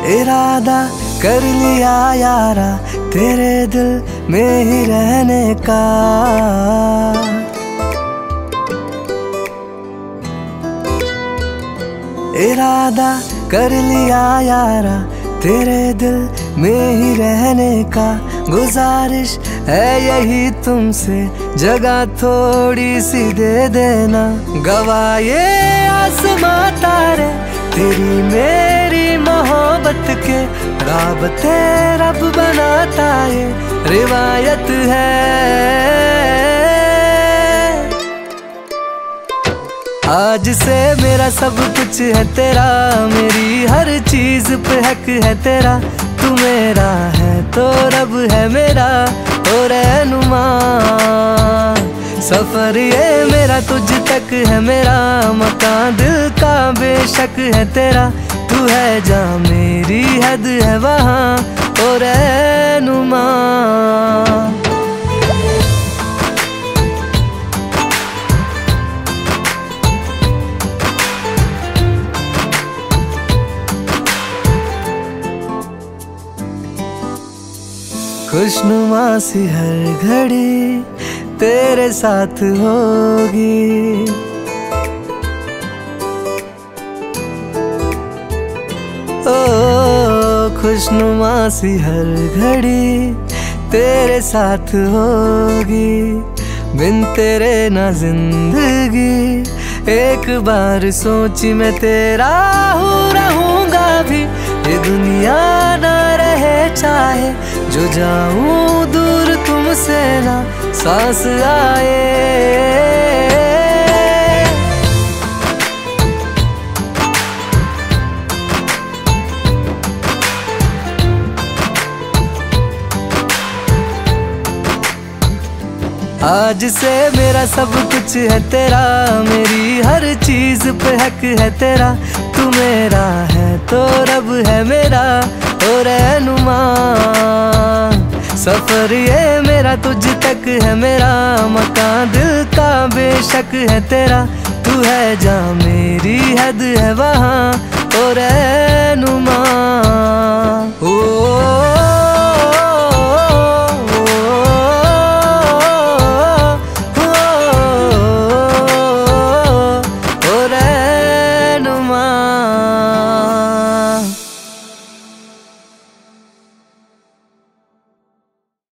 इरादा कर लिया यारा तेरे दिल में ही रहने का। इरादा कर लिया यारा तेरे दिल में ही रहने का। गुजारिश है यही तुमसे जगह थोड़ी सी दे देना। गवाए आसमां तारे तेरी मेरी मोहब्बत के राबते रब बनाता ये रिवायत है। आज से मेरा सब कुछ है तेरा, मेरी हर चीज पे हक है तेरा। तू मेरा है तो रब है मेरा ओ रहनुमा। सफर ये मेरा तुझ तक है मेरा, मकान दिल का बेशक है तेरा। तू है जहाँ मेरी हद है वहाँ ओ रहनुमा। खुशनुमा सी हर घड़ी तेरे साथ होगी। ओ खुशनुमा सी हर घड़ी तेरे साथ होगी। बिन तेरे ना जिंदगी एक बार सोची मैं तेरा हूँ रहूंगा भी। ये दुनिया ना रहे चाहे जो जाऊं दूर तुमसे ना सांस आए। आज से मेरा सब कुछ है तेरा, मेरी हर चीज पे हक है तेरा। तू मेरा है तो रब है मेरा ओ रहनुमा। सफर ये मेरा तुझ तक है मेरा, मकान दिल का बेशक है तेरा। तू है जहाँ मेरी हद है वहाँ ओ रहनुमा।